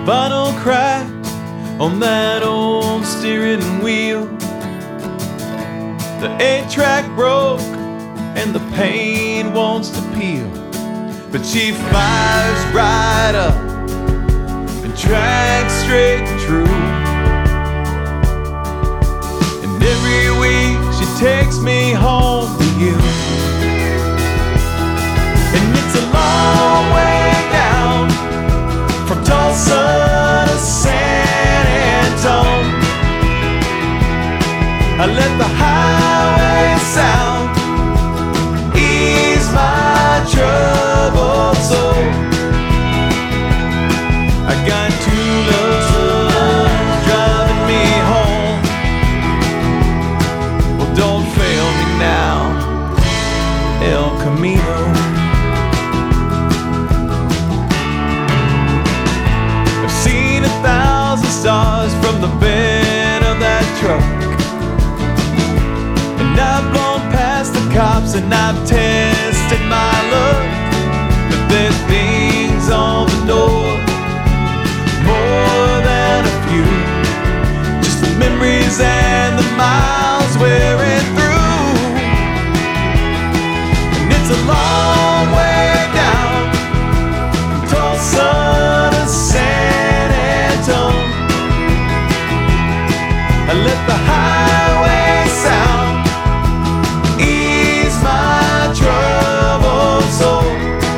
vinyl crack on that old steering wheel. The 8-track broke and the paint wants to peel, but she fires right up and tracks straight and true. And every week she takes me home to you. And it's a long way down from Tulsa to San Antone. I let the highway sound ease my troubled soul. I got two loves driving me home. Well, don't fail me now, El Camino. I've seen 1,000 stars from the bed of that truck, and I've blown past the cops and I've tested my luck. But there's things on the door, more than a few, just the memories and the miles wearing through. And it's a long way down from Tulsa to San Antone. I let the highway sound ease my troubled soul.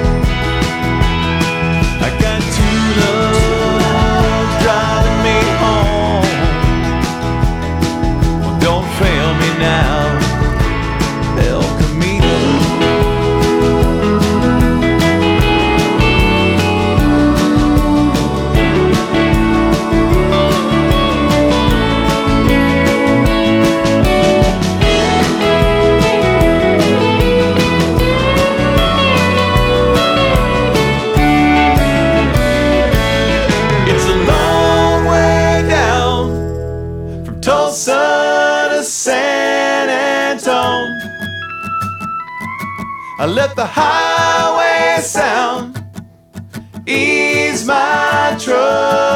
I got two loves driving me home. Well, don't fail me now, El Camino. Tulsa to San Antone. I let the highway sound ease my trouble.